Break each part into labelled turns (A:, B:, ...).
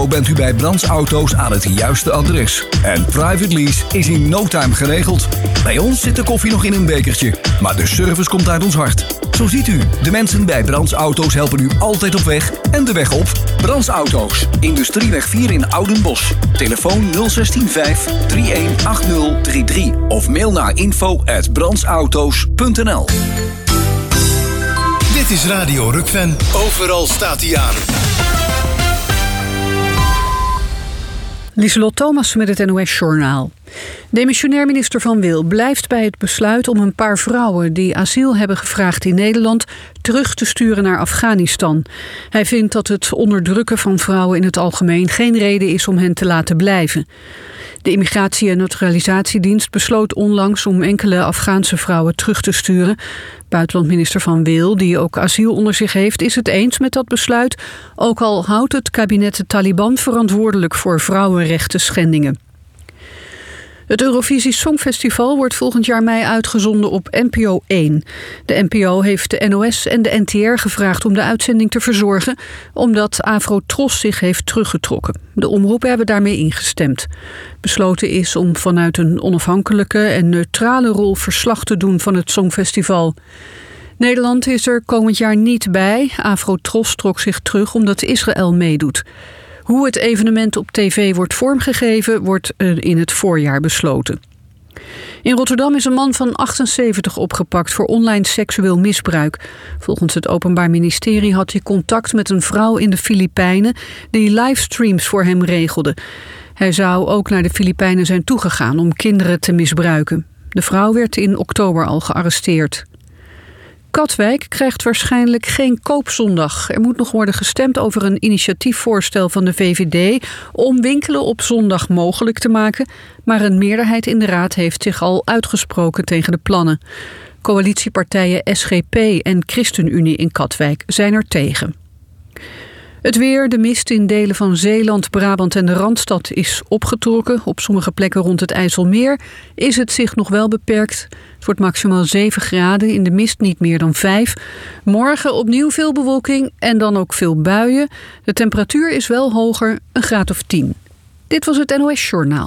A: Zo bent u bij Brands Auto's aan het juiste adres. En private lease is in no time geregeld. Bij ons zit de koffie nog in een bekertje, maar de service komt uit ons hart. Zo ziet u, de mensen bij Brands Auto's helpen u altijd op weg en de weg op. Brands Auto's, Industrieweg 4 in Oudenbosch. Telefoon 016 318033 of mail naar info@brandsauto's.nl.
B: Dit is Radio Rukven. Overal staat hij aan.
C: Lieselot Thomas met het NOS-journaal. Demissionair minister Van Wil blijft bij het besluit om een paar vrouwen die asiel hebben gevraagd in Nederland terug te sturen naar Afghanistan. Hij vindt dat het onderdrukken van vrouwen in het algemeen geen reden is om hen te laten blijven. De Immigratie- en Naturalisatiedienst besloot onlangs om enkele Afghaanse vrouwen terug te sturen. Buitenlandminister Van Wil, die ook asiel onder zich heeft, is het eens met dat besluit, ook al houdt het kabinet de Taliban verantwoordelijk voor vrouwenrechten schendingen. Het Eurovisie Songfestival wordt volgend jaar mei uitgezonden op NPO 1. De NPO heeft de NOS en de NTR gevraagd om de uitzending te verzorgen, omdat Afro-Tros zich heeft teruggetrokken. De omroepen hebben daarmee ingestemd. Besloten is om vanuit een onafhankelijke en neutrale rol verslag te doen van het Songfestival. Nederland is er komend jaar niet bij. Afro-Tros trok zich terug omdat Israël meedoet. Hoe het evenement op tv wordt vormgegeven, wordt in het voorjaar besloten. In Rotterdam is een man van 78 opgepakt voor online seksueel misbruik. Volgens het Openbaar Ministerie had hij contact met een vrouw in de Filipijnen die livestreams voor hem regelde. Hij zou ook naar de Filipijnen zijn toegegaan om kinderen te misbruiken. De vrouw werd in oktober al gearresteerd. Katwijk krijgt waarschijnlijk geen koopzondag. Er moet nog worden gestemd over een initiatiefvoorstel van de VVD om winkelen op zondag mogelijk te maken, maar een meerderheid in de raad heeft zich al uitgesproken tegen de plannen. Coalitiepartijen SGP en ChristenUnie in Katwijk zijn er tegen. Het weer, de mist in delen van Zeeland, Brabant en de Randstad is opgetrokken. Op sommige plekken rond het IJsselmeer is het zicht nog wel beperkt. Het wordt maximaal 7 graden, in de mist niet meer dan 5. Morgen opnieuw veel bewolking en dan ook veel buien. De temperatuur is wel hoger, een graad of 10. Dit was het NOS Journaal.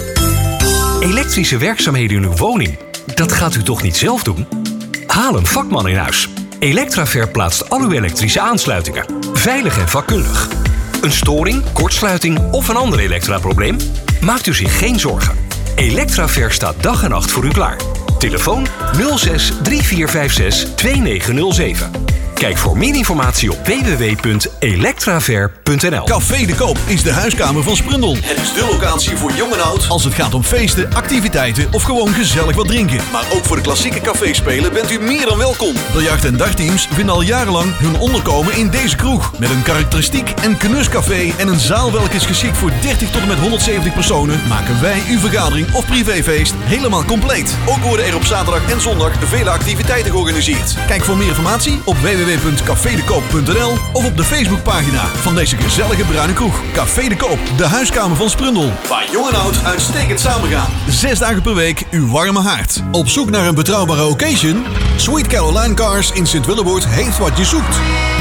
D: Elektrische werkzaamheden in uw woning, dat gaat u toch niet zelf doen? Haal een vakman in huis. Electraver plaatst al uw elektrische aansluitingen. Veilig en vakkundig. Een storing, kortsluiting of een ander elektraprobleem? Maakt u zich geen zorgen. Electraver staat dag en nacht voor u klaar. Telefoon 06 3456 2907. Kijk voor meer informatie op www.electraver.nl.
E: Café de Koop is de huiskamer van Sprundel. Het is de locatie voor jong en oud als het gaat om feesten, activiteiten of gewoon gezellig wat drinken. Maar ook voor de klassieke caféspelen bent u meer dan welkom. Biljart- en dartteams vinden al jarenlang hun onderkomen in deze kroeg. Met een karakteristiek en knuscafé en een zaal welke is geschikt voor 30 tot en met 170 personen, maken wij uw vergadering of privéfeest helemaal compleet. Ook worden er op zaterdag en zondag vele activiteiten georganiseerd. Kijk voor meer informatie op www.cafedekoop.nl of op de Facebookpagina van deze gezellige bruine kroeg. Café de Koop, de huiskamer van Sprundel. Waar jong en oud uitstekend samengaan. 6 dagen per week uw warme haard. Op zoek naar een betrouwbare occasion? Sweet Caroline Cars in Sint-Willeboord heeft wat je zoekt.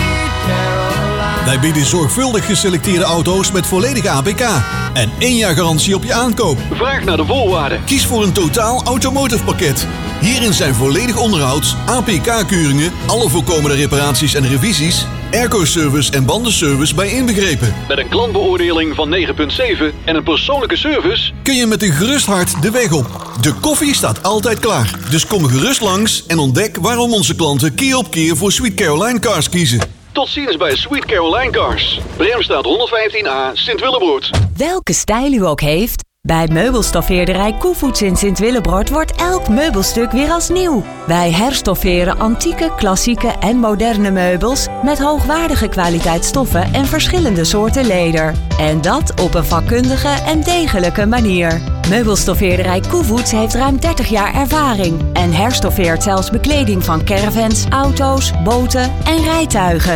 E: Wij bieden zorgvuldig geselecteerde auto's met volledige APK en 1 jaar garantie op je aankoop. Vraag naar de voorwaarden. Kies voor een totaal automotive pakket. Hierin zijn volledig onderhoud, APK-keuringen, alle voorkomende reparaties en revisies, airco-service en bandenservice bij inbegrepen. Met een klantbeoordeling van 9,7 en een persoonlijke service kun je met een gerust hart de weg op. De koffie staat altijd klaar. Dus kom gerust langs en ontdek waarom onze klanten keer op keer voor Sweet Caroline Cars kiezen. Tot ziens bij Sweet Caroline Cars. Bremstraat 115A, Sint-Willebroord.
F: Welke stijl u ook heeft, bij meubelstoffeerderij Koevoets in Sint-Willebroord wordt elk meubelstuk weer als nieuw. Wij herstofferen antieke, klassieke en moderne meubels met hoogwaardige kwaliteit stoffen en verschillende soorten leder. En dat op een vakkundige en degelijke manier. Meubelstoffeerderij Koevoets heeft ruim 30 jaar ervaring en herstoffeert zelfs bekleding van caravans, auto's, boten en rijtuigen.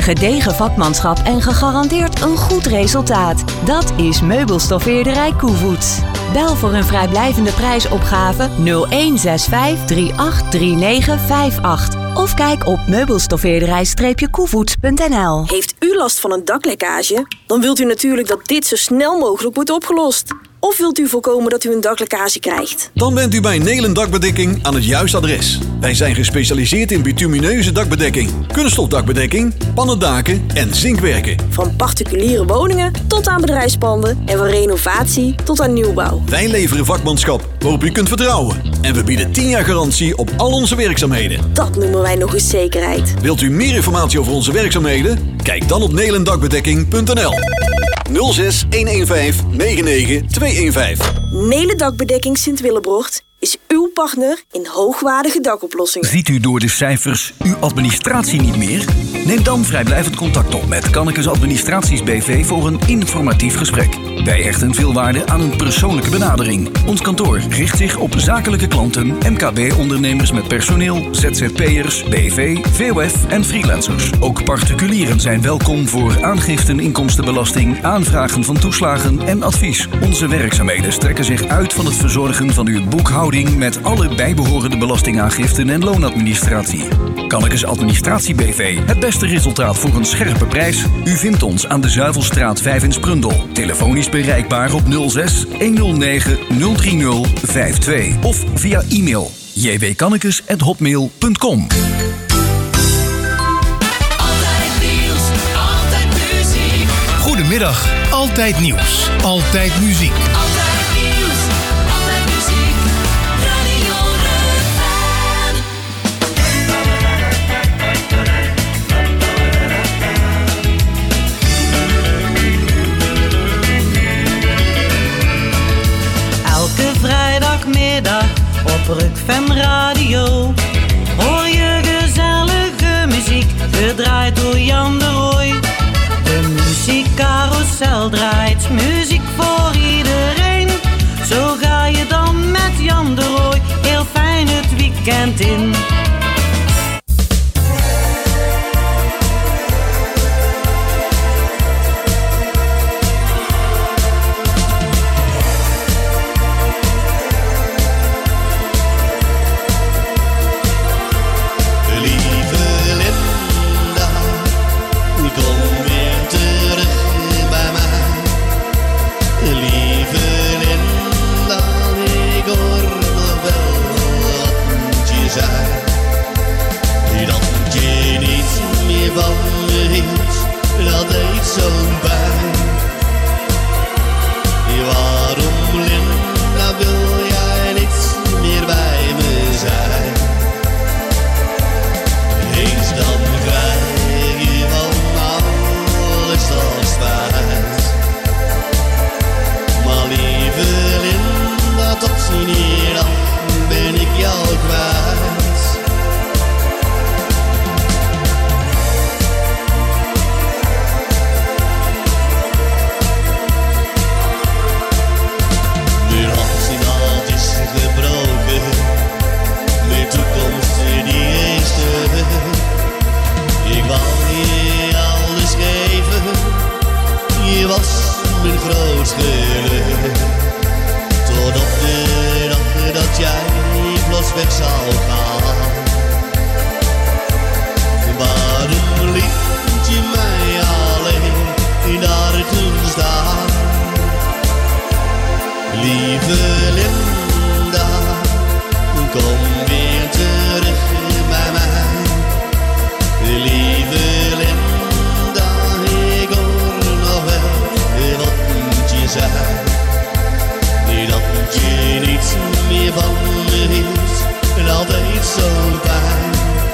F: Gedegen vakmanschap en gegarandeerd een goed resultaat. Dat is meubelstoffeerderij Koevoets. Bel voor een vrijblijvende prijsopgave 0165 383958. Of kijk op meubelstoffeerderij-koevoets.nl.
G: Heeft u last van een daklekkage? Dan wilt u natuurlijk dat dit zo snel mogelijk wordt opgelost. Of wilt u voorkomen dat u een daklekkage krijgt?
E: Dan bent u bij Nelen Dakbedekking aan het juiste adres. Wij zijn gespecialiseerd in bitumineuze dakbedekking, kunststofdakbedekking, pannendaken en zinkwerken.
G: Van particuliere woningen tot aan bedrijfspanden en van renovatie tot aan nieuwbouw.
E: Wij leveren vakmanschap waarop u kunt vertrouwen. En we bieden 10 jaar garantie op al onze werkzaamheden.
G: Dat noemen wij nog eens zekerheid.
E: Wilt u meer informatie over onze werkzaamheden? Kijk dan op nelendakbedekking.nl 06 115 99 215.
G: Nelen Dakbedekking Sint-Willebrocht is uw partner in hoogwaardige dakoplossingen.
A: Ziet u door de cijfers uw administratie niet meer? Neem dan vrijblijvend contact op met Kannekes Administraties BV voor een informatief gesprek. Wij hechten veel waarde aan een persoonlijke benadering. Ons kantoor richt zich op zakelijke klanten, MKB-ondernemers met personeel, ZZP'ers, BV, VOF en freelancers. Ook particulieren zijn welkom voor aangiften inkomstenbelasting, aanvragen van toeslagen en advies. Onze werkzaamheden strekken zich uit van het verzorgen van uw boekhouding met alle bijbehorende belastingaangiften en loonadministratie. Kannekes Administratie BV, het beste resultaat voor een scherpe prijs. U vindt ons aan de Zuivelstraat 5 in Sprundel. Telefonisch bereikbaar op 06 109 030 52 of via e-mail jwkannekes@hotmail.com.
B: Goedemiddag, altijd nieuws, altijd muziek.
H: Altijd nieuws, altijd muziek, Radio Rukven.
I: Elke vrijdagmiddag op Rukven Radio hoor je gezellige muziek, gedraaid door Jan de Rooij. De muziekcarousel draait muziek voor iedereen. Zo ga je dan met Jan de Rooij heel fijn het weekend in.
J: Dat deed zo'n pijn. Waarom, Linda, wil jij niet meer bij me zijn? Eens dan krijg je van alles toch spijt. Maar lieve Linda, tot hier dan ben ik jou kwijt. Je was mijn groot geluk. Tot op de dag dat jij plots weg zou gaan. Waarom liet je mij alleen daar toen staan? Lieve Linda, kom weer terug bij mij. Lieve Linda, ik hoor nog wel wat je zei. Dat je niets meer van me hield, dat deed zo'n pijn.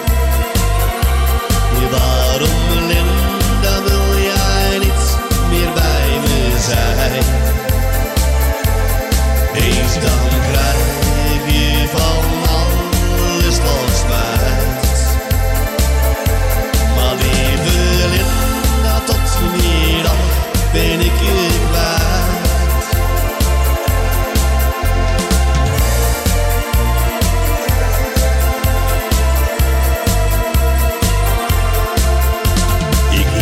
J: Waarom, Linda, wil jij niet meer bij me zijn? Eens dan krijg je van alles toch spijt. Maar lieve Linda, tot hier dan ben ik je kwijt. Ik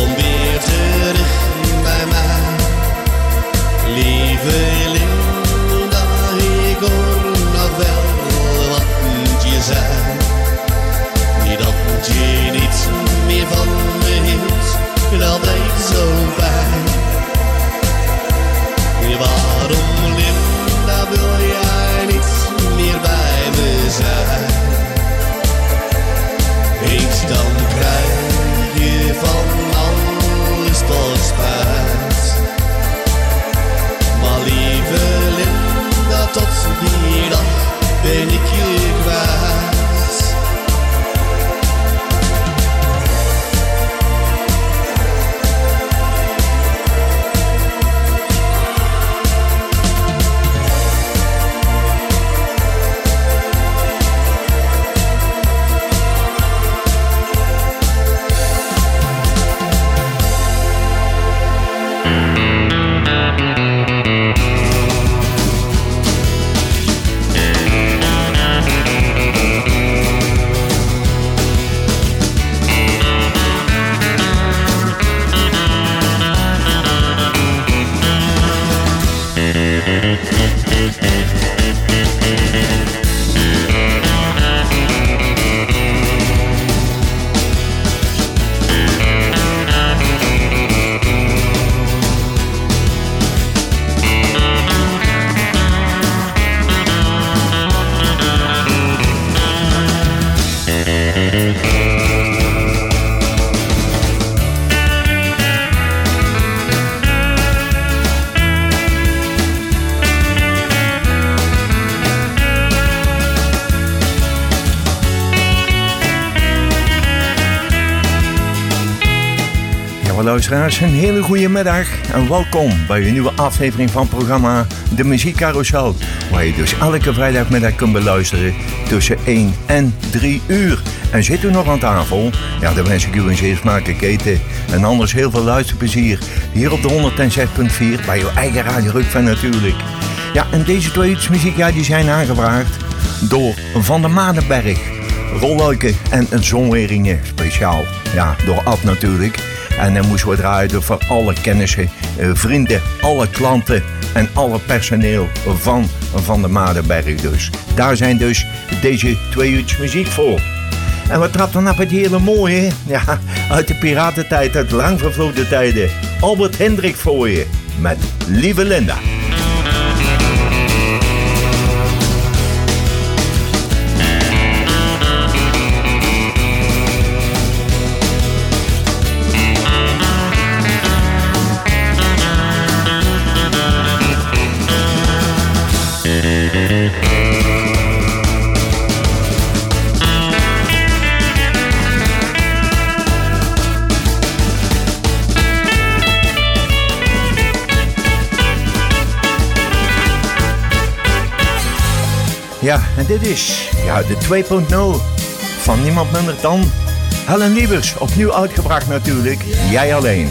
J: kom weer terug bij mij. Lieve Linda, ik hoor nog wel wat je zei. Dat je niets meer van me hield, dat deed zo pijn. Waarom, Linda, wil jij niet meer bij me zijn? Eens dan krijg je van alles toch spijt. Maar lieve Linda, tot die dag ben ik je kwijt.
K: Luisteraars, een hele goede middag en welkom bij een nieuwe aflevering van het programma De Muziek Carousel, waar je dus elke vrijdagmiddag kunt beluisteren tussen 1 en 3 uur. En zit u nog aan tafel? Ja, dan wens ik u een zeer smakelijk eten en anders heel veel luisterplezier hier op de 106.4 bij uw eigen Radio Rukven natuurlijk. Ja, en deze twee uurtjes ja, die zijn aangevraagd door Van der Madenberg, Rolluiken en Zonweringen speciaal. Ja, door Ad natuurlijk. En dan moesten we draaien voor alle kennissen, vrienden, alle klanten en alle personeel van de Madenberg dus. Daar zijn dus deze 2 uurtjes muziek voor. En we trappen dan op het hele mooie, ja, uit de piratentijd, uit lang vervlogen tijden. Albert Hendrik voor je, met Lieve Linda. Ja, en dit is de 2.0 van niemand minder dan Helen Liebers. Opnieuw uitgebracht natuurlijk, Jij Alleen.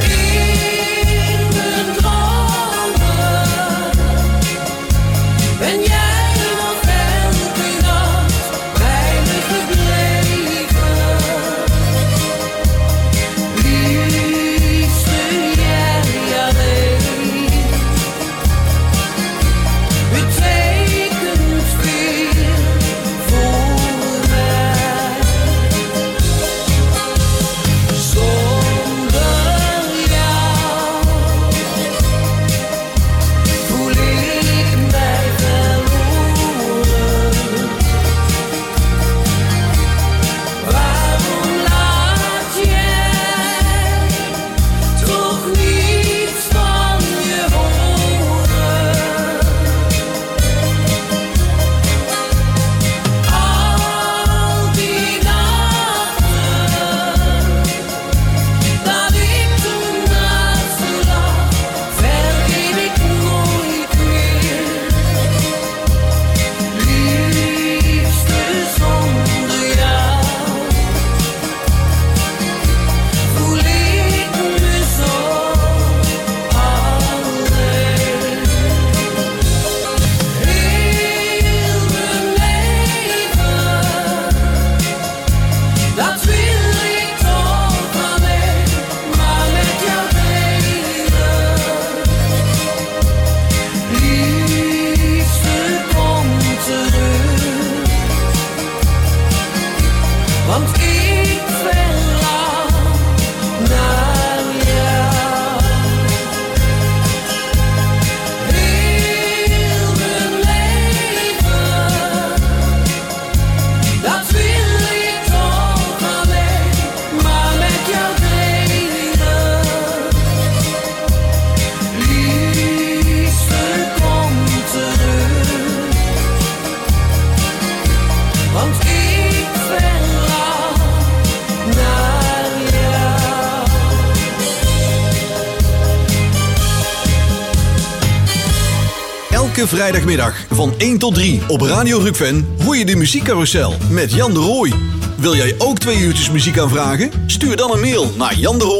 H: Ben
E: Elke vrijdagmiddag van 1 tot 3 op Radio Rukven hoor je de muziekcarousel met Jan de Rooij. Wil jij ook 2 uurtjes muziek aanvragen? Stuur dan een mail naar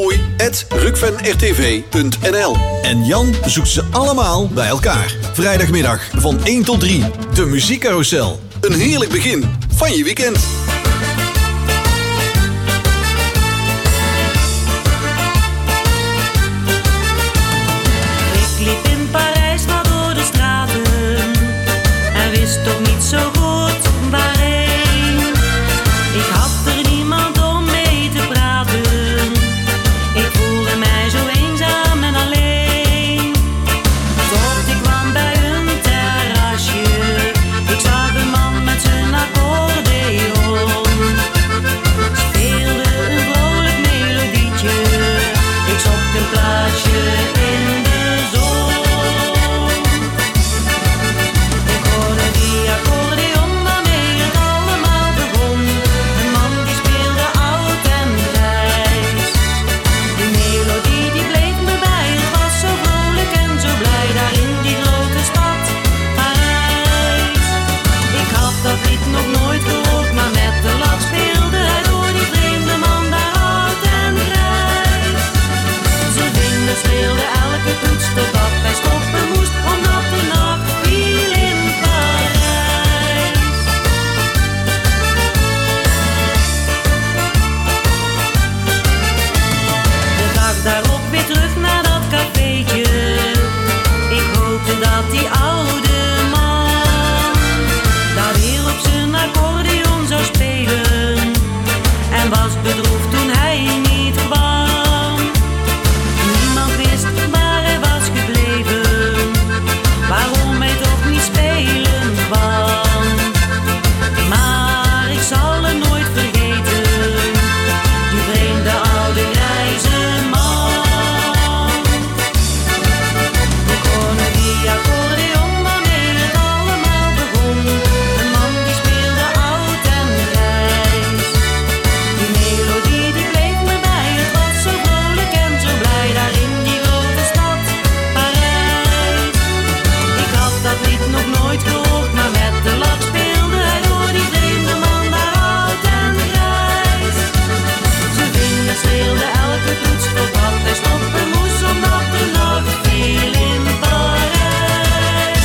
E: janderooij@rukvenrtv.nl. En Jan zoekt ze allemaal bij elkaar. Vrijdagmiddag van 1 tot 3. De muziekcarousel. Een heerlijk begin van je weekend.
I: Ik liep in Parijs wat door de straten en wist toch niet zo goed waarheen. Ik had er niemand om mee te praten. Ik voelde mij zo eenzaam en alleen. Tot ik kwam bij een terrasje. Ik zag een man met zijn accordeon. Speelde een vrolijk melodietje. Ik zocht een plaatsje in de zon. Ik hoorde die accordeon waarmee het allemaal begon. Een man die speelde oud en grijs. Die melodie die bleef me bij. Het was zo vrolijk en zo blij daar in die grote stad Parijs. Ik had dat lied nog nooit gehoord, maar met de lach speelde hij door die vreemde man daar oud en grijs. Zijn vingers speelden elke toets totdat hij stoppen moest, omdat de nacht viel in Parijs. De dag daarop weer terug naar dat cafeetje. Ik hoopte dat die oude man daar weer op zijn accordeon zou spelen. En was bedroefd toen hij niet kwam. Niemand wist waar hij was gebleven, waarom hij toch niet spelen kwam. Maar ik zal hem nooit vergeten, die vreemde oude grijze man. Ik hoorde die accordeon waarmee het allemaal begon. Een man die speelde oud en grijs. Die melodie die bleef me bij. Het was zo vrolijk en zo blij daar in die grote stad Parijs. Ik had dat lied nog nooit gehoord, maar met de lach speelde hij door die vreemde man daar oud en grijs. Zijn vingers speelden elke toets totdat hij stoppen moest, omdat de nacht viel in Parijs.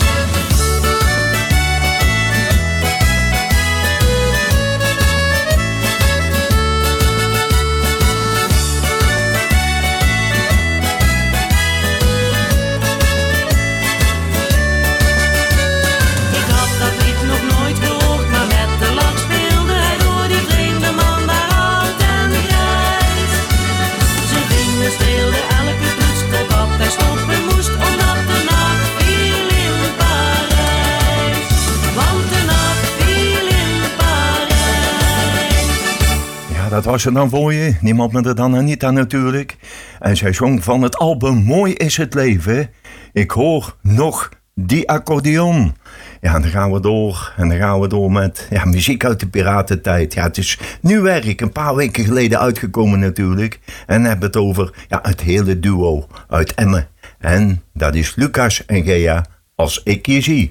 I: Ik had dat lied nog nooit gehoord, maar met de lach speelde hij door die vreemde man daar oud en grijs. Zijn vingers speelden elke toets totdat hij stoppen moest, omdat de nacht viel in Parijs. Want de nacht viel in Parijs.
K: Ja, dat was het dan voor je. Niemand minder dan Anita natuurlijk. En zij zong van het album Mooi is het leven. Ik hoor nog die accordeon. Ja, en dan gaan we door. En dan gaan we door met muziek uit de piratentijd. Ja, het is nieuw werk. Een paar weken geleden uitgekomen natuurlijk. En dan hebben we het over het hele duo uit Emmen. En dat is Lucas en Gea, Als ik je zie.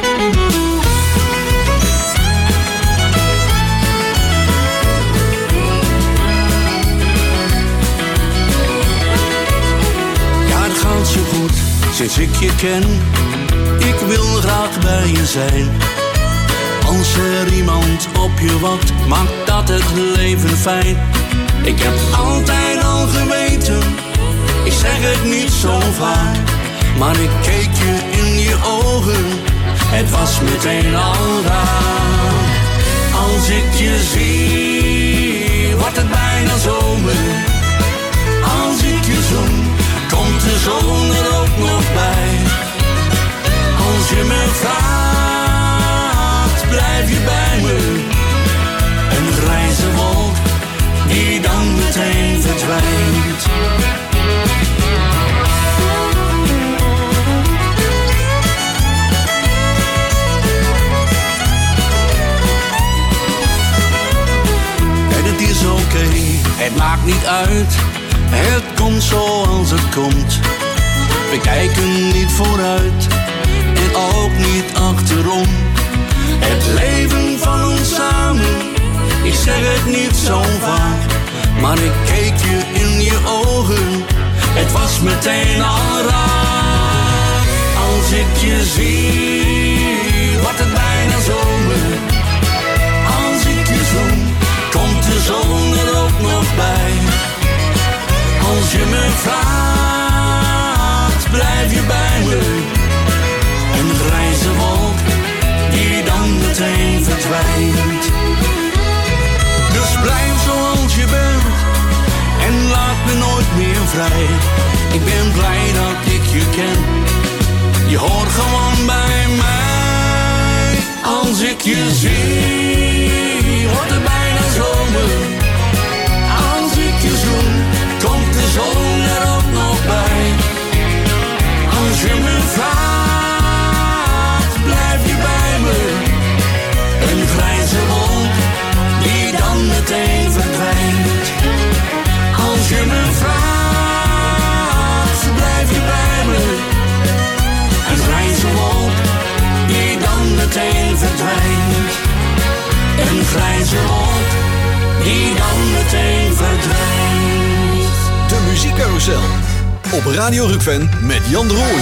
J: Ja, het gaat zo goed sinds ik je ken. Ik wil graag bij je zijn. Als er iemand op je wacht, maakt dat het leven fijn. Ik heb altijd al geweten, ik zeg het niet zo vaak, maar ik keek je in je ogen, het was meteen al raar. Als ik je zie, wordt het bijna zomer. Als ik je zoen, komt de zon er ook nog bij. Als je me vraagt, blijf je bij me. Een grijze wolk die dan meteen verdwijnt. En het is oké, het maakt niet uit. Het komt zoals het komt. We kijken niet vooruit. Het ook niet achterom. Het leven van ons samen, ik zeg het niet zo vaak, maar ik keek je in je ogen, het was meteen al raar. Als ik je zie, wordt het bijna zomer. Als ik je zoen, komt de zon er ook nog bij. Als je me vraagt, blijf je bij me. Een grijze wolk die dan meteen verdwijnt. Dus blijf zoals je bent en laat me nooit meer vrij. Ik ben blij dat ik je ken, je hoort gewoon bij mij. Als ik je zie, wordt het bijna zomer. Als ik je zoen, komt de zon er ook nog bij. Als je me vraagt, blijf je bij me. Een grijze wolk die dan meteen verdwijnt. Als je me vraagt, blijf je bij me. Een grijze wolk die dan meteen verdwijnt. Een grijze wolk die dan meteen verdwijnt.
E: De Muziekcarousel op Radio Rukven met Jan de Rooij.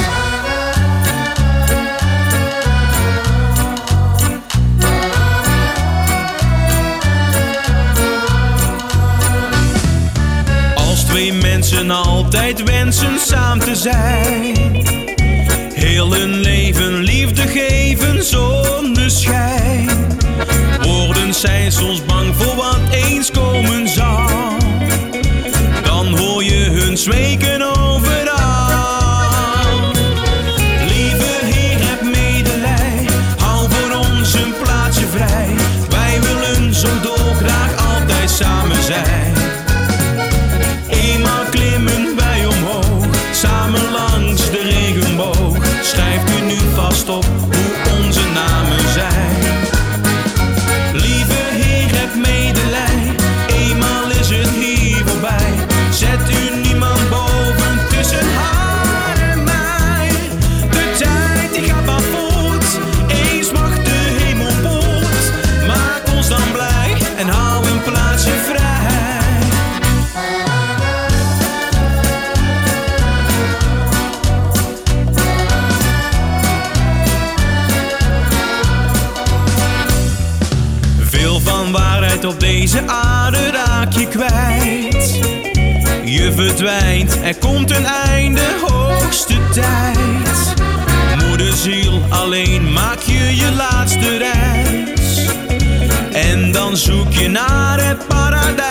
L: Als twee mensen altijd wensen samen te zijn, heel hun leven liefde geven zonder schijn, worden zij soms bang voor wat eens komen zal. Dan hoor je hun zweken overal. Lieve Heer, heb medelij, hou voor ons een plaatsje vrij. Wij willen zo dolgraag altijd samen zijn. Eenmaal klimmen wij omhoog, samen langs de regenboog. Schrijft u nu vast op hoe onze namen zijn. Lieve Heer, heb medelij, eenmaal is het hier voorbij. Zet u niemand boven tussen haar en mij. De tijd die gaat maar voort, eens mag de hemel poort. Maak ons dan blij en hou een plaatsje vrij. Veel van waarheid op deze aarde raak je kwijt. Je verdwijnt, er komt een einde, hoogste tijd. Moederziel, alleen maak je je laatste reis. En dan zoek je naar het paradijs.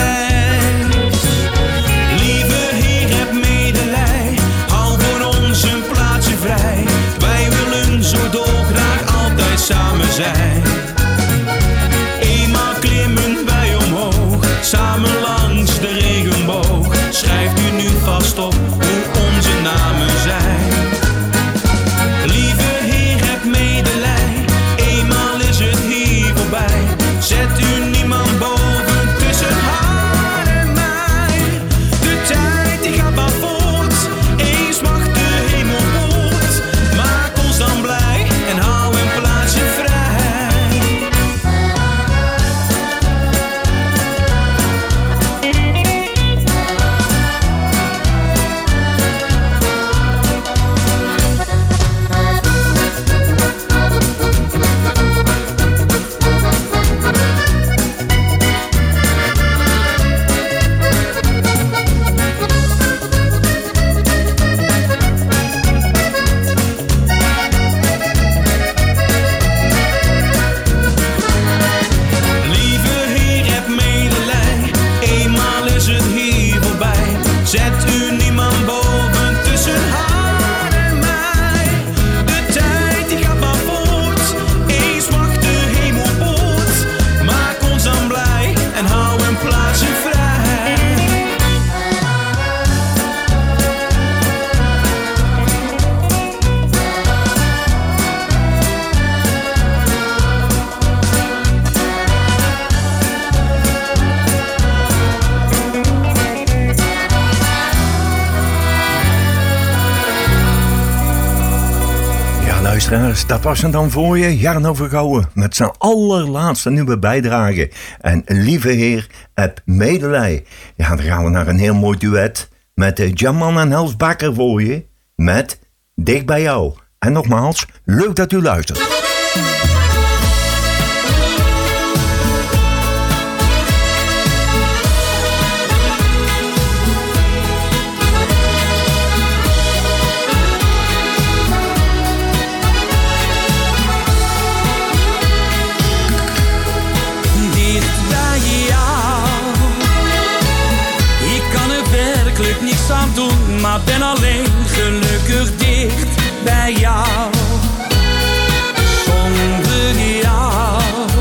L: Lieve Heer, heb medelij, hou voor ons een plaatsje vrij. Wij willen zo dolgraag altijd samen zijn. Eenmaal klimmen wij omhoog, samen langs de regenboog. Schrijft u nu vast op hoe onze namen zijn. Lieve Heer, heb medelij, eenmaal is het hier voorbij. Zet u niemand boven tussen haar en mij. De tijd die gaat maar voort, eens mag de hemel poort. Maak ons dan blij en hou een plaatsje vrij.
K: luisteraars, dat was het dan voor je. Jarno Vergouwen met zijn allerlaatste nieuwe bijdrage. En lieve heer, heb medelij. Ja, dan gaan we naar een heel mooi duet met Jaman en Hels Bakker voor je. Met Dicht bij jou. En nogmaals, leuk dat u luistert.
L: Maar ben alleen gelukkig dicht bij jou. Zonder jou,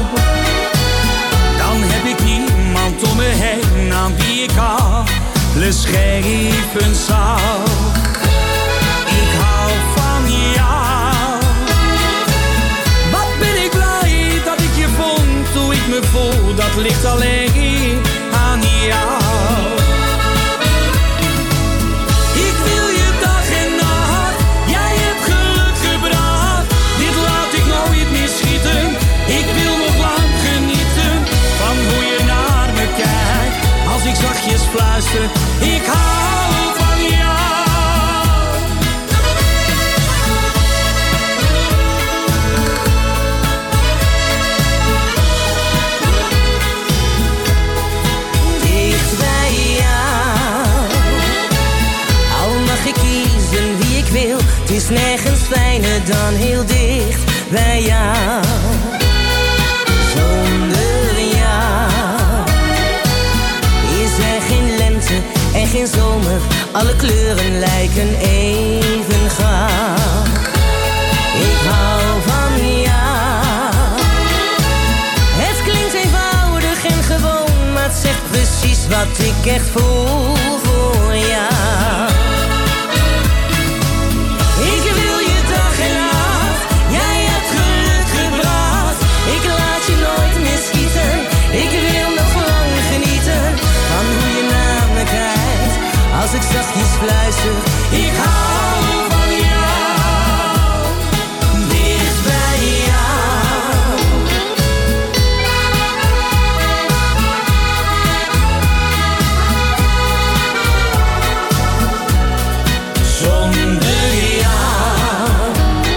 L: dan heb ik niemand om me heen aan wie ik alles geven zou. Ik hou van jou. Wat ben ik blij dat ik je vond. Hoe ik me voel, dat ligt alleen aan jou. Ik zachtjes fluister, ik hou van jou.
I: Dicht bij jou, al mag ik kiezen wie ik wil. Het is nergens fijner dan heel dicht bij jou. En geen zomer, alle kleuren lijken even gaaf. Ik hou van jou. Het klinkt eenvoudig en gewoon, maar het zegt precies wat ik echt voel voor jou. Ik wil je dag en nacht, jij hebt geluk gebracht. Ik laat je nooit meer schieten, ik wil nog lang genieten van hoe je naar me kijkt. Als ik zachtjes fluister, ik hou van jou. Dicht bij jou. Zonder jou.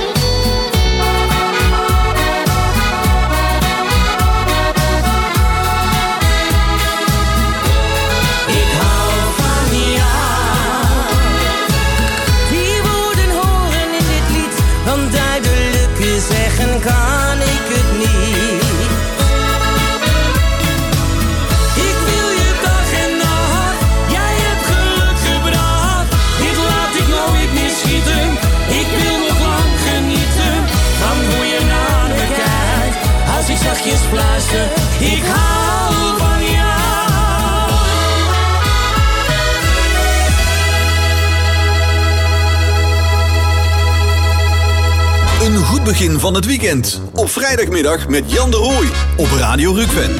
I: Ik hou van jou. Want duidelijker zeggen kan ik het niet. Ik wil je dag en nacht, jij hebt geluk gebracht. Dit laat ik nooit meer schieten, ik wil nog lang genieten van hoe je naar me kijkt. Als ik zachtjes fluister, ik hou van jou.
E: Een goed begin van het weekend. Op vrijdagmiddag met Jan de Rooij op Radio Rukven.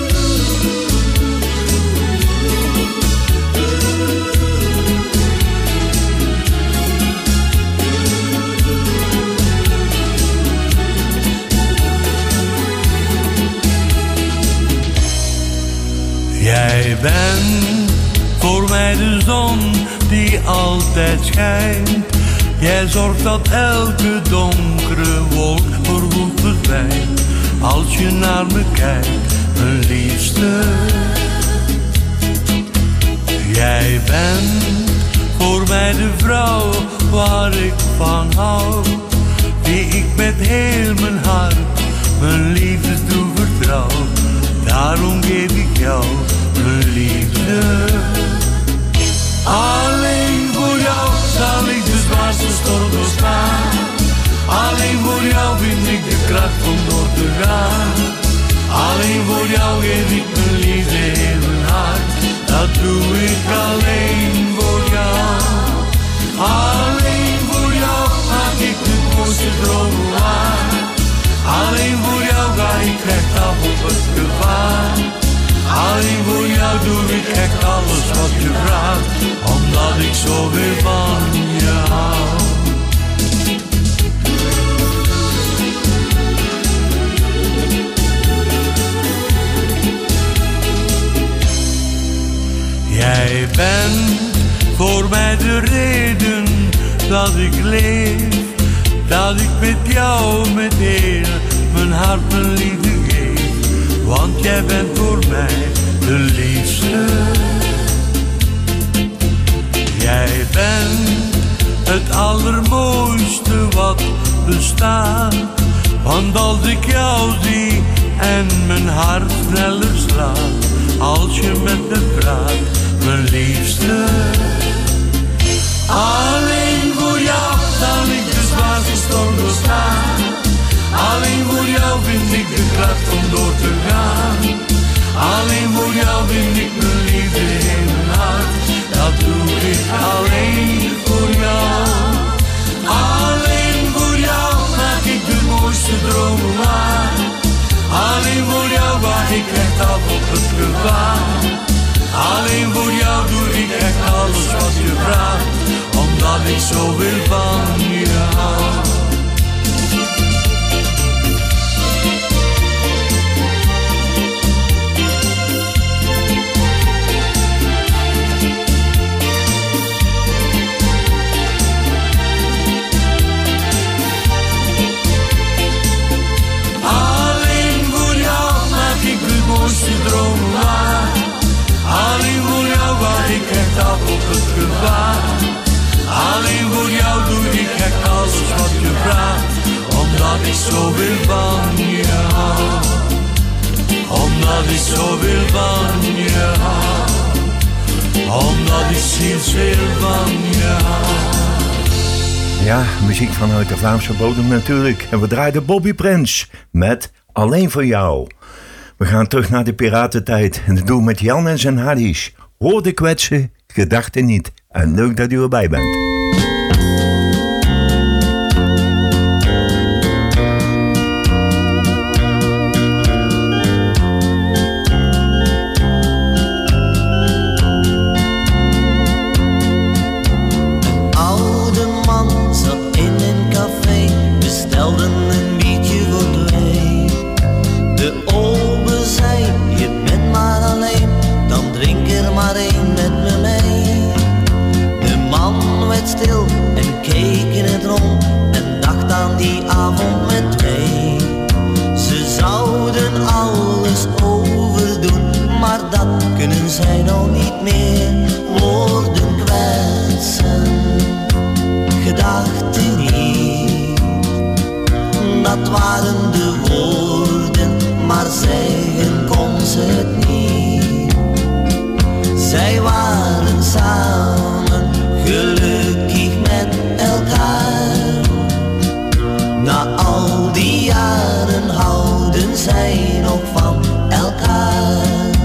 M: Jij bent voor mij de zon die altijd schijnt. Jij zorgt dat elke donkere wolk voorgoed verdwijnt. Als je naar me kijkt, mijn liefste. Jij bent voor mij de vrouw waar ik van hou. Die ik met heel mijn hart, mijn liefde toe vertrouw. Daarom geef ik jou mijn liefde. Alleen voor jou zal ik de zwaarste storm doorstaan. Alleen voor jou vind ik de kracht om door te gaan. Alleen voor jou geef ik mijn liefde heel mijn hart. Dat doe ik alleen voor jou. Alleen voor jou maak ik de mooiste dromen waar. Alleen voor jou ga ik recht af op het gevaar. Alleen voor jou doe ik echt alles wat je vraagt, omdat ik zoveel van je hou. bent voor mij de reden dat ik leef. Dat ik met jou met heel mijn hart mijn liefde geef. Want jij bent voor mij de liefste. Jij bent het allermooiste wat bestaat. Want als ik jou zie en mijn hart sneller slaat. Als je met me praat, mijn liefste. Alleen voor jou zal ik de zwaarste storm doorstaan. Alleen voor jou vind ik de kracht om door te gaan. Alleen voor jou vind ik mijn liefde in mijn hart. Dat doe ik alleen voor jou. Alleen voor jou maak ik de mooiste dromen waar. Alleen voor jou wacht ik echt af op het gevaar. Alleen voor jou doe ik echt alles wat je vraagt. Omdat ik zoveel van je hou. Dromen waar. Alleen voor jou wacht ik echt af op het gevaar. Alleen voor jou doe ik echt alles wat je vraagt. Omdat ik zoveel van je hou. Omdat ik zoveel van je hou. Omdat ik zielsveel van je hou.
K: Ja, muziek vanuit de Vlaamse bodem natuurlijk. En we draaiden Bobby Prins met Alleen voor jou. We gaan terug naar de piratentijd. En dat doen we met Jan en zijn Haddies. Woorden kwetsen, gedachten niet. En leuk dat u erbij bent.
J: Een oude man zat in een café, bestelde een biertje voor twee. De ober zei, je bent maar alleen, dan drink er maar één met me mee. De man werd stil en keek in het rond en dacht aan die avond met twee. Ze zouden alles overdoen, maar dat kunnen zij nou niet meer. Woorden kwetsen, gedachten niet. Dat waren de woorden, maar zeggen kon ze het niet. Zij waren samen gelukkig met elkaar. Na al die jaren houden zij nog van elkaar.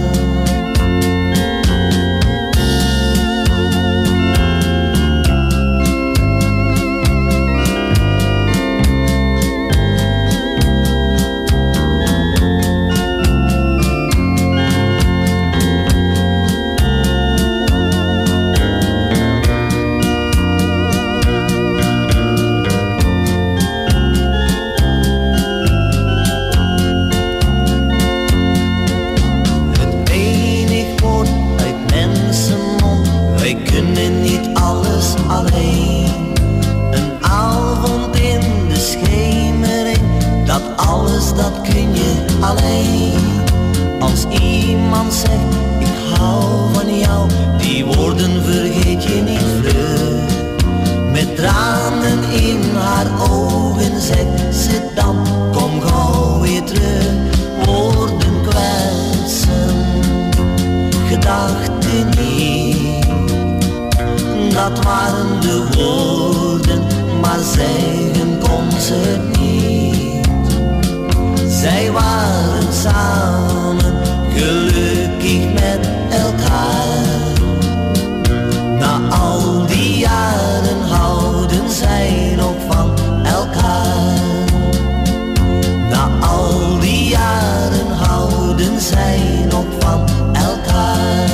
J: Dat kun je alleen. Als iemand zegt ik hou van jou, die woorden vergeet je niet vlug. Met tranen in haar ogen zegt ze dan kom gauw weer terug. Woorden kwetsen, gedachten niet. Dat waren de woorden, maar zeggen kon ze het niet. Zij waren samen gelukkig met elkaar. Na al die jaren houden zij nog van elkaar. Na al die jaren houden zij nog van elkaar.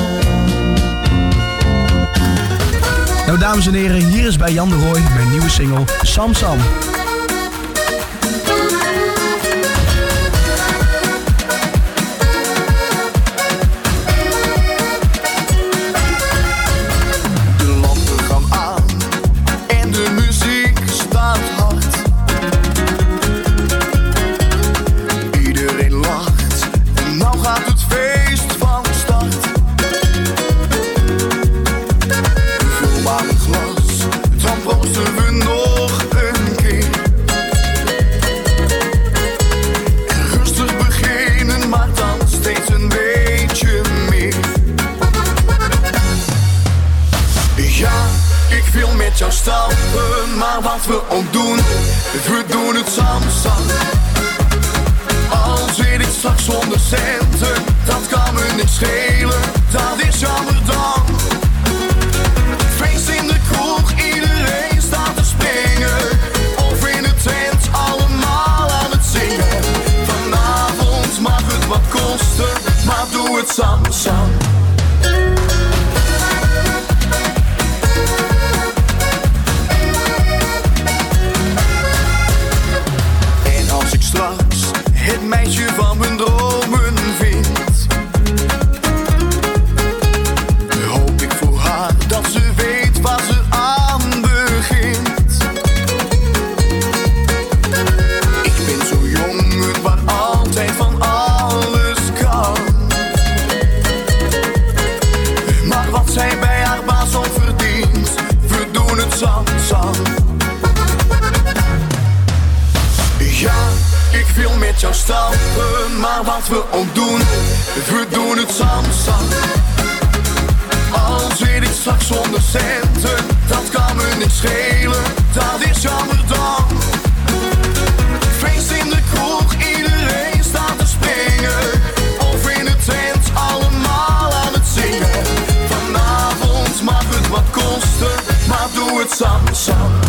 N: Nou dames en heren, hier is bij Jan de Rooij mijn nieuwe single Sam Sam.
O: het meisje van mijn dromen vind. Hoop ik voor haar dat ze weet waar ze aan begint. Ik ben zo'n jongen waar altijd van alles kan. Maar wat zij bij haar baas al verdient, we doen het samen. Ja, ik wil met jou stappen, maar wat we ook doen, we doen het samen. Al zit ik straks zonder centen, dat kan me niks schelen, dat is jammer dan. Feest in de kroeg, iedereen staat te springen, of in de tent, allemaal aan het zingen. Vanavond mag het wat kosten, maar doe het samen.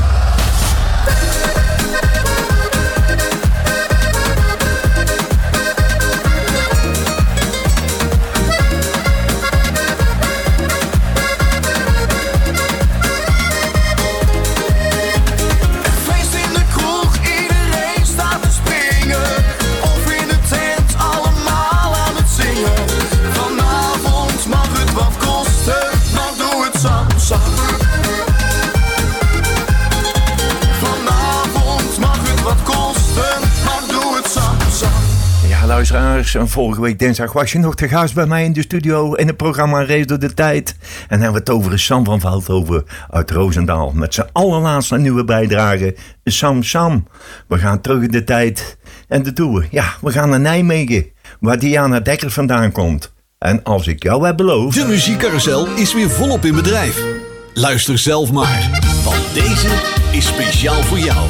K: Luisteraars, en vorige week dinsdag was je nog te gast bij mij in de studio in het programma Race door de Tijd. En hebben we het over Sam van Veldhoven uit Roosendaal met zijn allerlaatste nieuwe bijdrage, Sam. We gaan terug in de tijd en de tour. Ja, we gaan naar Nijmegen, waar Diana Dekker vandaan komt. En als ik jou heb beloofd...
E: De muziekcarousel is weer volop in bedrijf. Luister zelf maar, want deze is speciaal voor jou.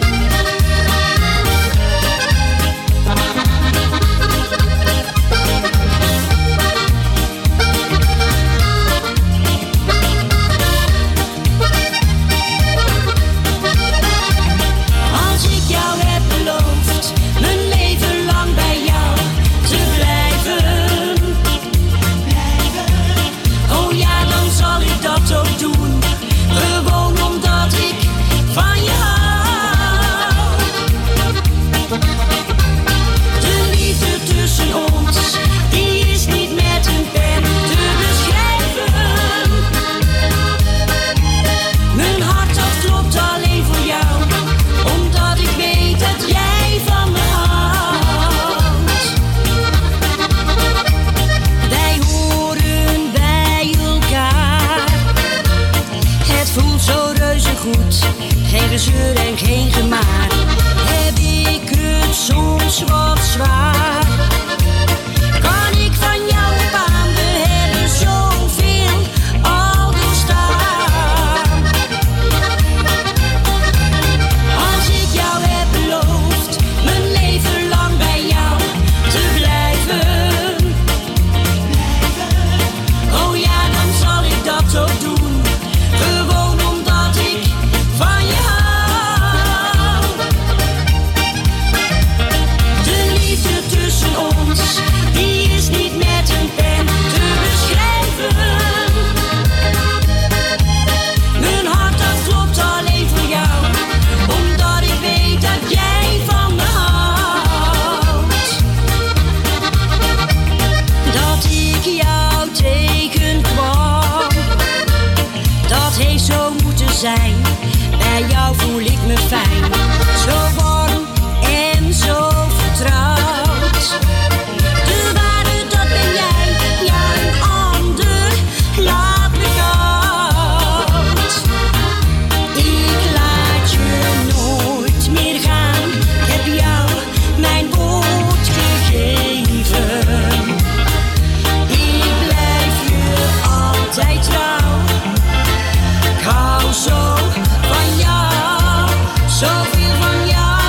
P: Geen gezeur en geen gemaar, heb ik het soms wat zwaar. Kan ik van jou op aan, we hebben zoveel al doorstaan. Als ik jou heb beloofd, mijn leven lang bij jou te blijven. Oh ja, dan zal ik dat ook doen. Gewoon omdat ik van je hou. De liefde tussen ons, die is niet met een pen te beschrijven. Mijn hart dat klopt alleen voor jou, omdat ik weet dat jij van me houdt. Dat ik jou tegenkwam, dat heeft zo moeten zijn. Bij jou voel ik me fijn, zo warm en zo vertrouwd. De waarde, dat ben jij, ja een ander laat me koud. Ik laat je nooit meer gaan, ik heb jou mijn woord gegeven. Ik blijf je altijd trouw, ik hou zo van jou, zoveel van jou.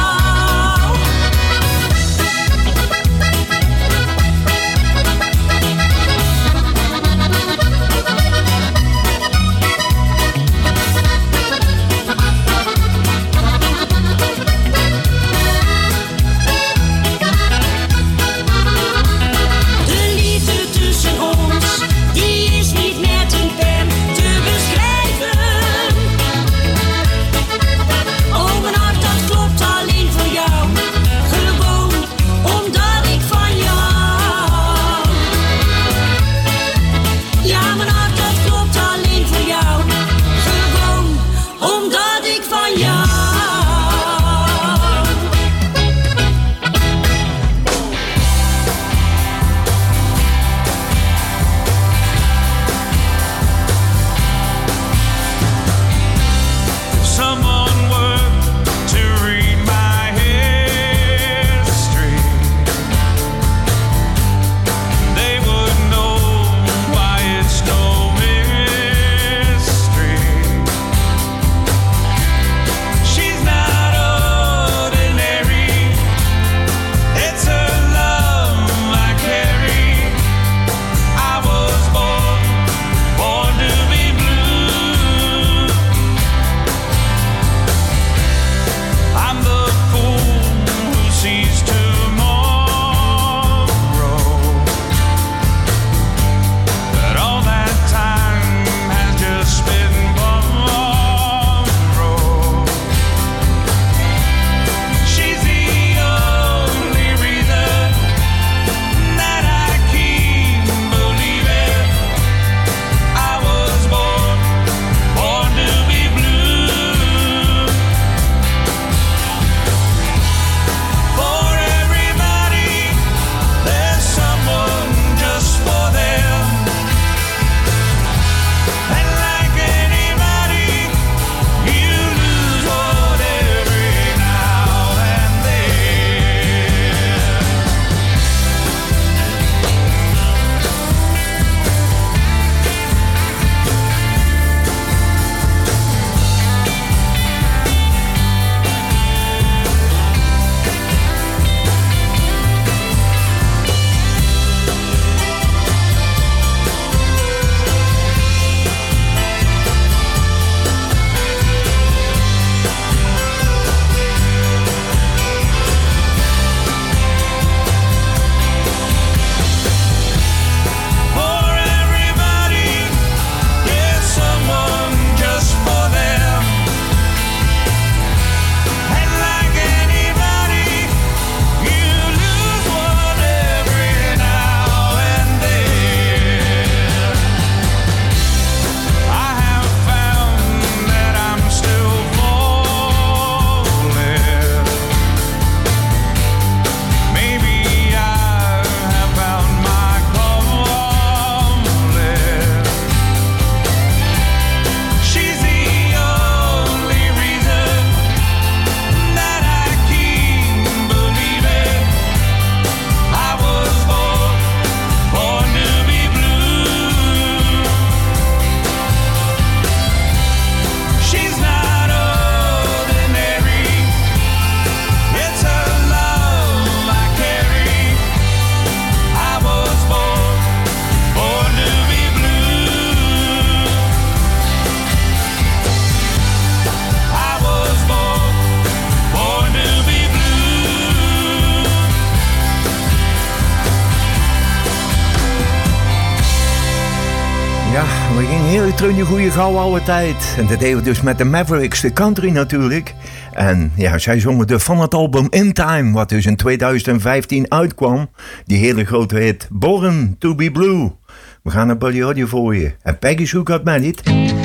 K: we gingen heel terug in de goede gouden oude tijd. En dat deden we dus met de Mavericks, de country natuurlijk. En ja, zij zongen van het album In Time, wat dus in 2015 uitkwam. Die hele grote hit, Born to be Blue. We gaan een Buddy Audio voor je. En Peggy Sue Got Married.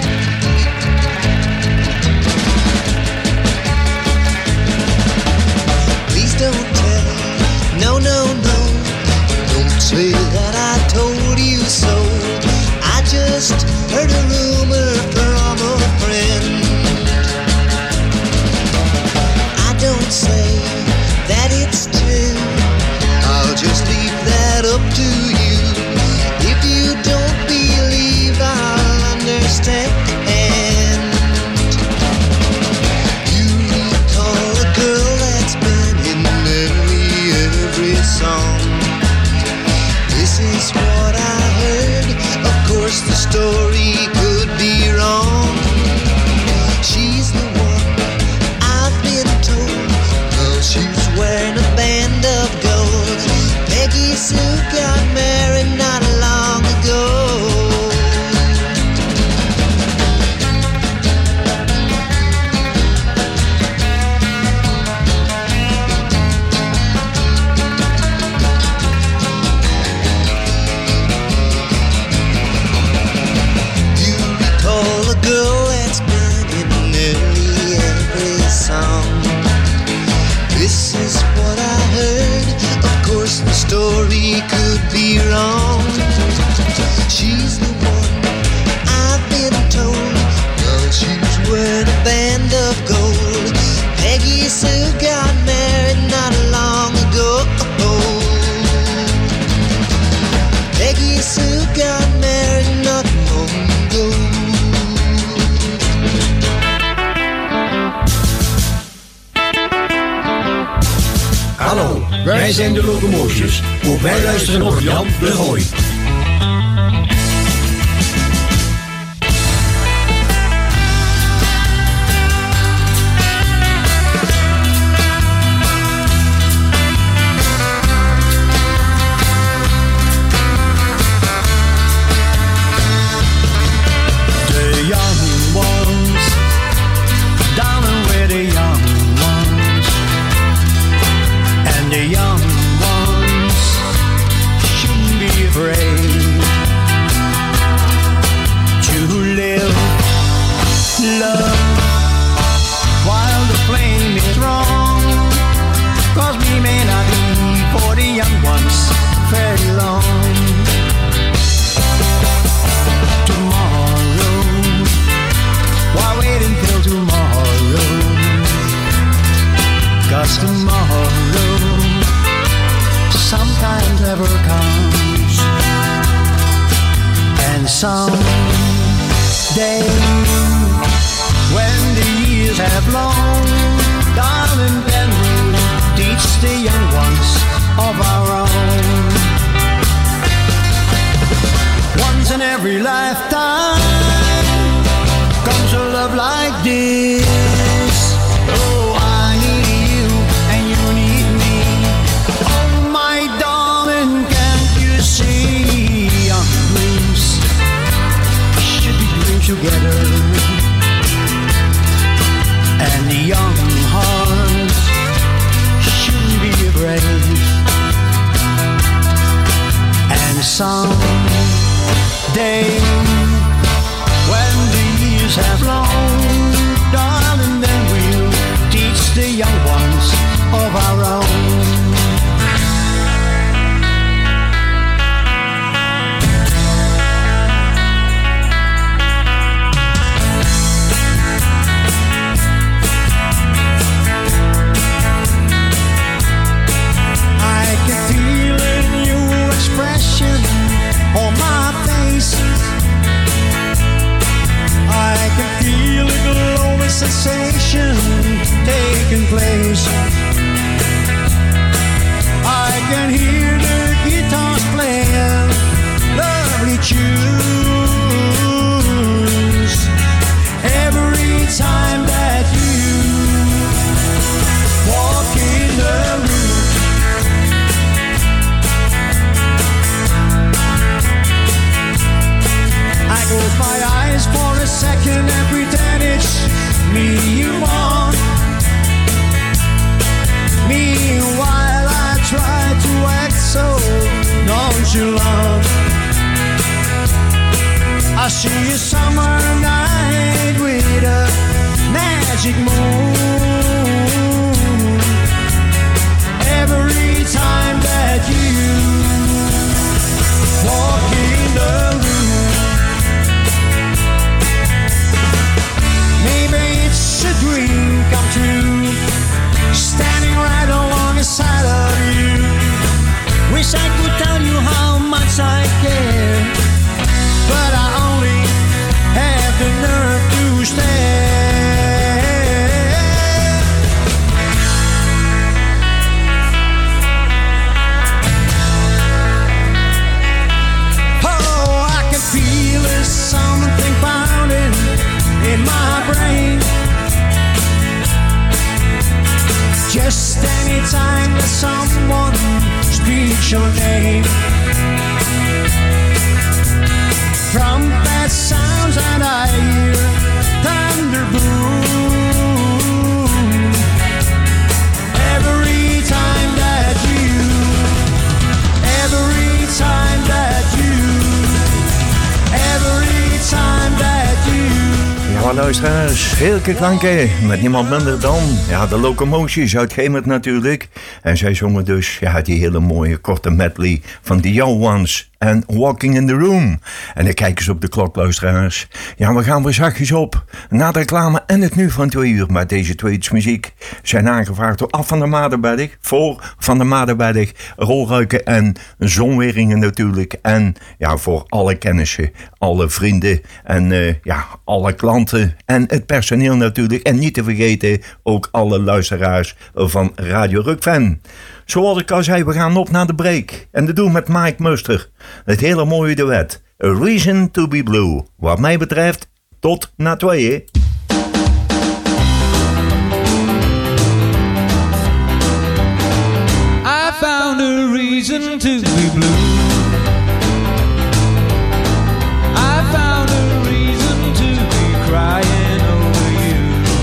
J: Please don't tell, no, no, no. Don't say that I told you so. I just heard a rumor from a friend. I don't say that it's true. I'll just leave that up to you. If you don't believe, I'll understand. You recall a girl that's been in nearly every song. This is what I heard. Of course the story could be wrong. She's the one I've been told. Well, she's wearing a band of gold. Peggy Sue got married not long ago. You recall a girl that's been in nearly every song. This is what I heard. Of course the story could be wrong. She's the one I've been told. Well, she's wearing a band of gold. Peggy Sue got married not long ago. Peggy Sue got married not long ago.
Q: Hallo, wij zijn de Locomotives. Ook wij luisteren op Jan de Gooi.
L: The young ones, darling, we're the young ones. And the young ones shouldn't be afraid to live, love, while the flame is wrong. 'Cause we may not be for the young ones very long. Tomorrow, why wait until tomorrow? 'Cause tomorrow sometimes never comes. And someday, when the years have flown, darling, then we'll teach the young ones of our own. Once in every lifetime comes a love like this. Oh, I need you and you need me. Oh, my darling, can't you see? Young dreams should be dreamed together. And the young hearts shouldn't be
R: see a summer night with a magic moon. Every time that you walk in the room, maybe it's a dream come true, standing right alongside of you. Wish I could tell you how much I care, but I only have the nerve to stare. Oh, I can feel there's something pounding in my brain. Just any time that someone speaks your name, trumpet sounds and I hear thunder boom. Every time that you, every time that you, every time that you.
K: Ja, luisteraars, heerlijke klanken met niemand minder dan de Locomotions uit Gemert natuurlijk. En zij zongen dus die hele mooie korte medley van The Young Ones en Walking in the Room. En dan kijken ze op de klok, luisteraars. Ja, we gaan weer zachtjes op. Na de reclame en het nu van 2 uur. Maar deze tweetsmuziek zijn aangevraagd door Af van der Madenberg, voor Van der Madenberg, Rolruiken en Zonweringen natuurlijk. En voor alle kennissen, alle vrienden en alle klanten en het personeel natuurlijk. En niet te vergeten ook alle luisteraars van Radio Rock-Fan. Zoals ik al zei, we gaan op naar de break. En dat doen we met Mike Muster. Het hele mooie duet. A Reason to be Blue. Wat mij betreft, tot na 2.
S: I found a reason to be blue. I found a reason to be crying over you.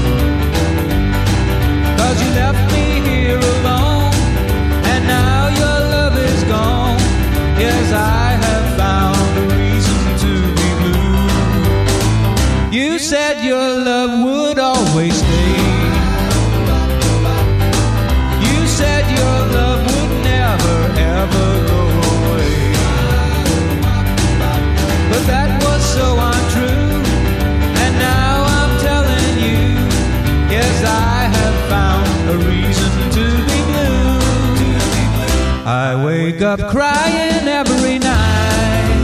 S: 'Cause you left me here alone, and now your love is gone. Yes, I have found a reason to be blue. You said your love would always stay. You said your love would never ever go away. But that was so untrue, and now I'm telling you, yes, I have found a reason to be blue. I wake up crying every night.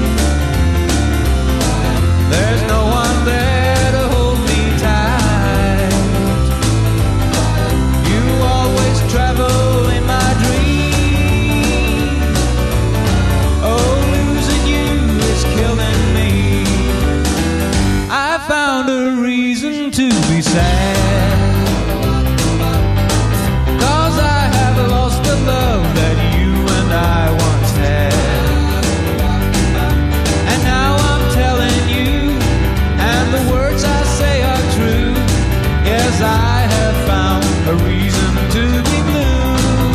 S: There's no one there to hold me tight. You always travel in my dreams. Oh, losing you is killing me. I found a reason to be sad, 'cause I have lost the love that you and I once had. And now I'm telling you, and the words I say are true. Yes, I have found a reason to be blue.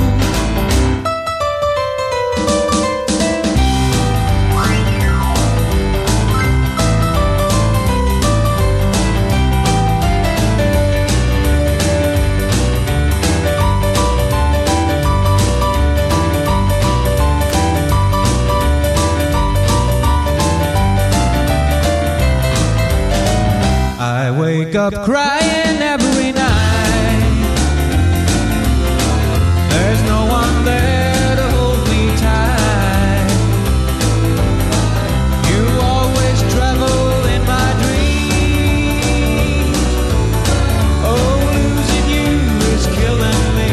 S: I wake up crying every night. There's no one there to hold me tight. You always travel in my dreams. Oh, losing you is killing me.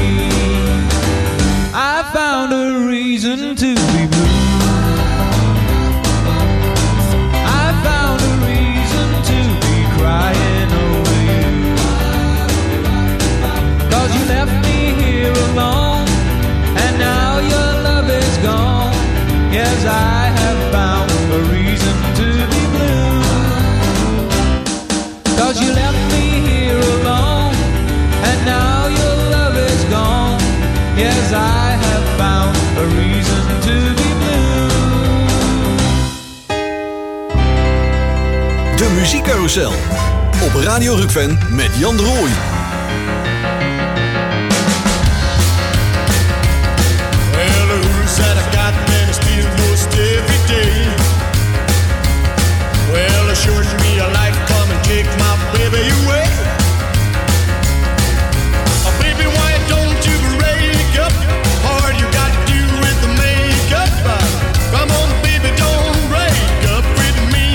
S: I found a reason to be blue. I found a reason to be crying over you. 'Cause you left me here alone, and now your love is gone. Yes, I have found a reason to be blue. 'Cause you left me here alone, and now your love is gone. Yes, I have found a reason to be blue.
E: Muziekcarousel. Op Radio Rukven met Jan de Rooij.
J: Well, the rules that I got, man, I still most every day. Well, it sure to me a life come and take my baby away. Oh, baby, why don't you break up? All you got to do with the makeup. Come on, baby, don't break up with me.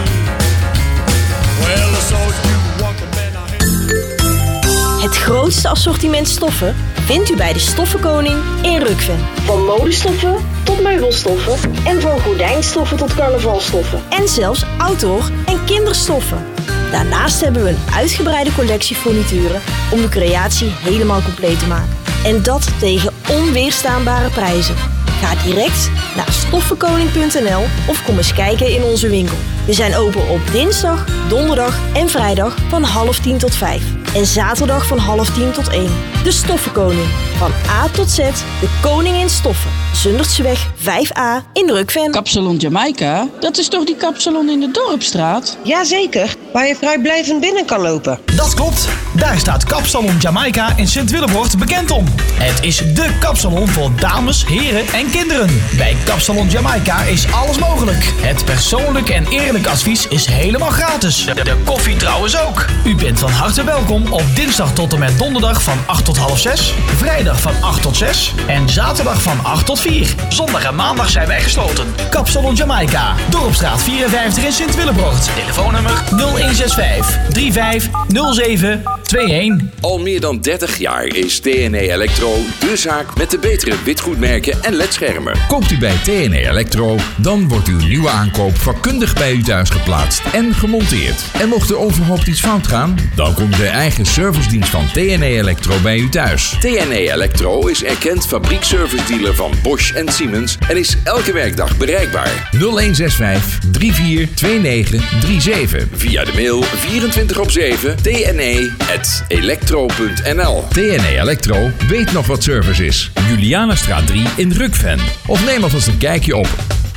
J: Well, I saw you walking, man, I
G: Het grootste assortiment stoffen vindt u bij de Stoffenkoning in Rukven. Van modestoffen tot meubelstoffen en van gordijnstoffen tot carnavalstoffen. En zelfs outdoor- en kinderstoffen. Daarnaast hebben we een uitgebreide collectie furnituren om de creatie helemaal compleet te maken. En dat tegen onweerstaanbare prijzen. Ga direct naar stoffenkoning.nl of kom eens kijken in onze winkel. We zijn open op dinsdag, donderdag en vrijdag van 9:30 tot 5. En zaterdag van 9:30 tot 1. De Stoffenkoning. Van A tot Z, de koning in stoffen. Zundertseweg 5A in Rukven.
T: Kapsalon Jamaica, dat is toch die kapsalon in de Dorpstraat?
U: Jazeker, waar je vrijblijvend binnen kan lopen.
N: Dat klopt. Daar staat Kapsalon Jamaica in Sint-Willebroort bekend om. Het is dé kapsalon voor dames, heren en kinderen. Bij Kapsalon Jamaica is alles mogelijk. Het persoonlijk en eerlijk advies is helemaal gratis. De koffie trouwens ook. U bent van harte welkom op dinsdag tot en met donderdag van 8 tot half 6, vrijdag van 8 tot 6 en zaterdag van 8 tot 4. Zondag en maandag zijn wij gesloten. Kapsalon Jamaica, Dorpstraat 54 in Sint-Willebroort. Telefoonnummer 0165 3507 21.
V: Al meer dan 30 jaar is TNE Electro de zaak met de betere witgoedmerken en ledschermen.
W: Koopt u bij TNE Electro, dan wordt uw nieuwe aankoop vakkundig bij u thuis geplaatst en gemonteerd. En mocht er onverhoopt iets fout gaan, dan komt de eigen servicedienst van TNE Electro bij u thuis.
V: TNE Electro is erkend fabriekservice-dealer van Bosch en Siemens en is elke werkdag bereikbaar.
W: 0165 342937.
V: Via de mail 24/7 tne@electro.nl.
W: TNE Electro weet nog wat service is. Julianastraat 3 in Rukven. Of neem alvast een kijkje op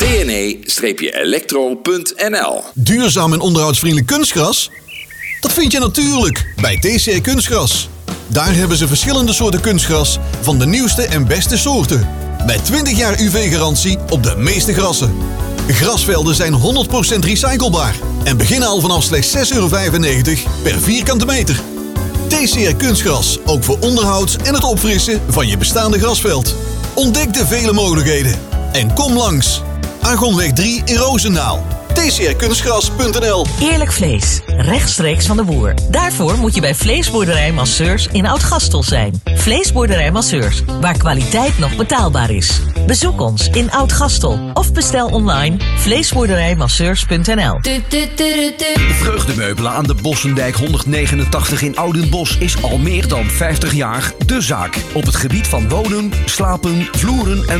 V: tne-electro.nl.
E: Duurzaam en onderhoudsvriendelijk kunstgras? Dat vind je natuurlijk bij TCR Kunstgras. Daar hebben ze verschillende soorten kunstgras van de nieuwste en beste soorten. Met 20 jaar UV-garantie op de meeste grassen. Grasvelden zijn 100% recyclebaar en beginnen al vanaf slechts €6,95 per vierkante meter. TCR Kunstgras, ook voor onderhoud en het opfrissen van je bestaande grasveld. Ontdek de vele mogelijkheden en kom langs. Argonweg 3 in Roosendaal. tcrkunstgras.nl.
X: Eerlijk vlees, rechtstreeks van de boer. Daarvoor moet je bij Vleesboerderij Masseurs in Oud-Gastel zijn. Vleesboerderij Masseurs, waar kwaliteit nog betaalbaar is. Bezoek ons in Oud-Gastel of bestel online vleesboerderijmasseurs.nl.
A: Vreugdemeubelen aan de Bossendijk 189 in Oudenbosch is al meer dan 50 jaar de zaak. Op het gebied van wonen, slapen, vloeren en